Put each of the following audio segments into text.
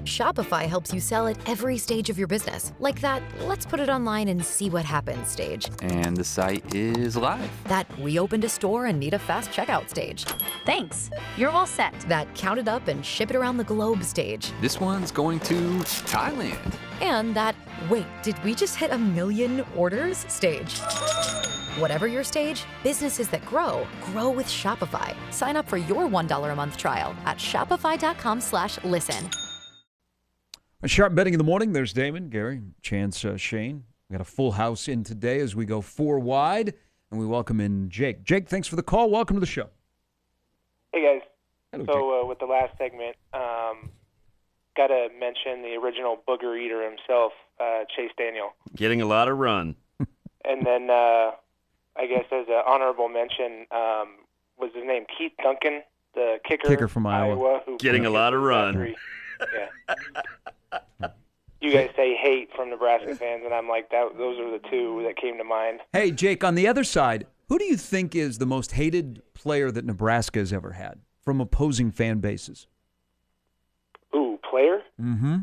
Shopify helps you sell at every stage of your business. Like that, let's put it online and see what happens stage. And the site is live. That we opened a store and need a fast checkout stage. Thanks. You're all set. That count it up and ship it around the globe stage. This one's going to Thailand. And that, wait, did we just hit 1 million orders stage? Whatever your stage, businesses that grow with Shopify. Sign up for your $1 a month trial at shopify.com/listen. Sharp betting in the morning. There's Damon, Gary, Chance, Shane. We got a full house in today as we go 4 wide, and we welcome in Jake. Jake, thanks for the call. Welcome to the show. Hey, guys. Hello, So with the last segment, got to mention the original booger eater himself, Chase Daniel. Getting a lot of run. And then I guess as an honorable mention, was his name Keith Duncan, the kicker from Iowa. who Getting a lot of run. Yeah. You guys say hate from Nebraska fans, and I'm like, those are the two that came to mind. Hey, Jake, on the other side, who do you think is the most hated player that Nebraska has ever had from opposing fan bases? Ooh, player? Mm-hmm.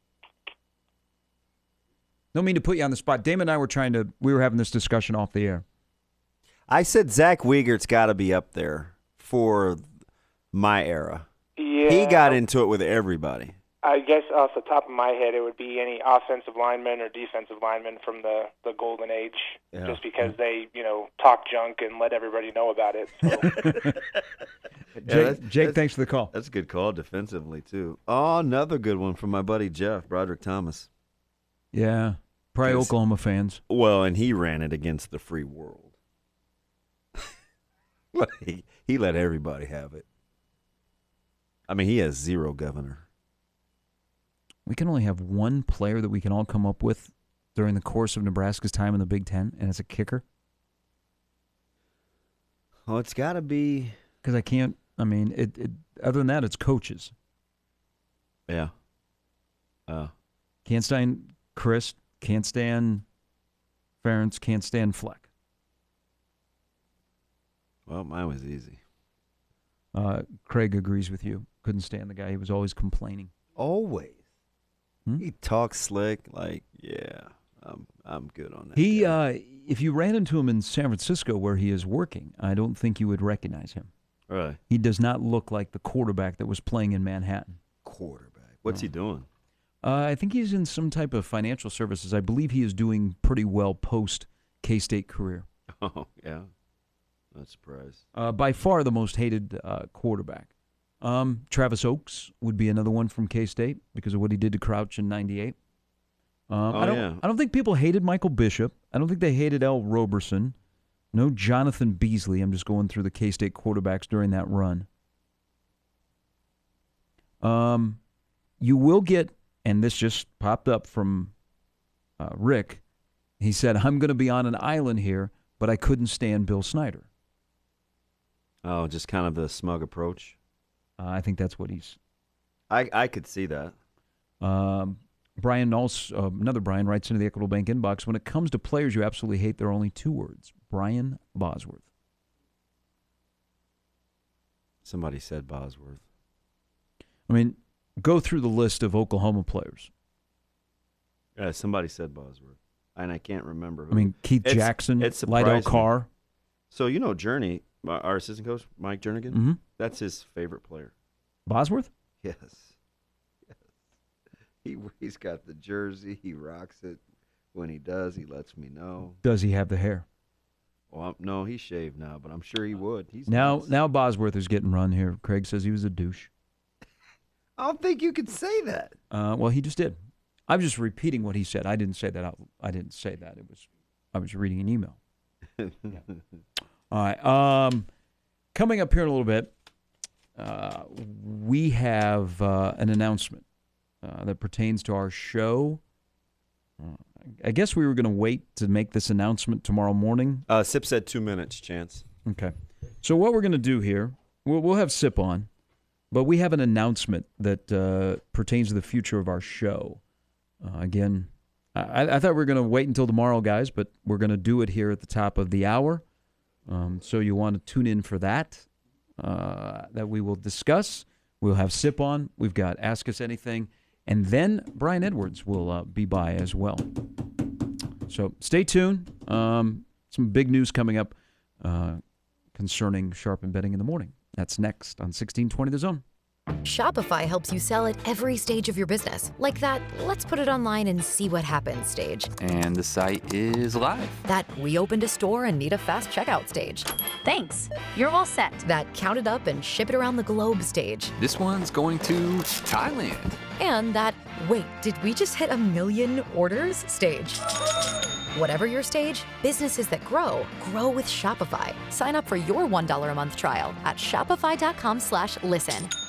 Don't mean to put you on the spot. Damon and I we were having this discussion off the air. I said Zach Wiegert's got to be up there for my era. Yeah. He got into it with everybody. I guess off the top of my head, it would be any offensive lineman or defensive lineman from the golden age, just because they, talk junk and let everybody know about it. So. Jake, thanks for the call. That's a good call defensively, too. Oh, another good one from my buddy Jeff, Broderick Thomas. Yeah, probably Oklahoma fans. Well, and he ran it against the free world. he let everybody have it. I mean, he has zero governor. We can only have one player that we can all come up with during the course of Nebraska's time in the Big Ten, and it's a kicker. Oh, it's got to be. Because I can't, other than that, it's coaches. Yeah. Can't stand Chris, can't stand Ferentz, can't stand Fleck. Well, mine was easy. Craig agrees with you. Couldn't stand the guy. He was always complaining. Always. He talks slick, like, yeah, I'm good on that. He, if you ran into him in San Francisco where he is working, I don't think you would recognize him. Right. He does not look like the quarterback that was playing in Manhattan. Quarterback. What's he doing? I think he's in some type of financial services. I believe he is doing pretty well post K-State career. Oh, yeah. Not surprised. By far the most hated quarterback. Travis Oaks would be another one from K-State because of what he did to Crouch in '98. I don't think people hated Michael Bishop. I don't think they hated Al Roberson. No Jonathan Beasley. I'm just going through the K-State quarterbacks during that run. You will get, and this just popped up from Rick. He said, I'm going to be on an island here, but I couldn't stand Bill Snyder. Oh, just kind of the smug approach? I think that's what he's... I could see that. Brian Knowles, another Brian, writes into the Equitable Bank inbox, when it comes to players you absolutely hate, there are only 2 words. Brian Bosworth. Somebody said Bosworth. I mean, go through the list of Oklahoma players. Yeah, somebody said Bosworth. And I can't remember who. I mean, Keith Jackson, Lydell Carr. So, Journey, our assistant coach, Mike Jernigan, mm-hmm. That's his favorite player. Bosworth? Yes. He's got the jersey. He rocks it. When he does, he lets me know. Does he have the hair? Well, no, he's shaved now, but I'm sure he would. Now Bosworth is getting run here. Craig says he was a douche. I don't think you could say that. Well, he just did. I'm just repeating what he said. I didn't say that. I didn't say that. I was reading an email. Yeah. All right. Coming up here in a little bit, we have an announcement that pertains to our show. I guess we were going to wait to make this announcement tomorrow morning. Sip said 2 minutes, Chance. Okay. So what we're going to do here, we'll have Sip on, but we have an announcement that pertains to the future of our show. Again, I thought we were going to wait until tomorrow, guys, but we're going to do it here at the top of the hour. So you want to tune in for that we will discuss. We'll have Sip on. We've got Ask Us Anything. And then Brian Edwards will be by as well. So stay tuned. Some big news coming up concerning Sharp Embedding in the morning. That's next on 1620 The Zone. Shopify helps you sell at every stage of your business. Like that, let's put it online and see what happens stage. And the site is live. That we opened a store and need a fast checkout stage. Thanks. You're all set. That count it up and ship it around the globe stage. This one's going to Thailand. And that, wait, did we just hit 1 million orders stage? Whatever your stage, businesses that grow with Shopify. Sign up for your $1 a month trial at shopify.com/listen.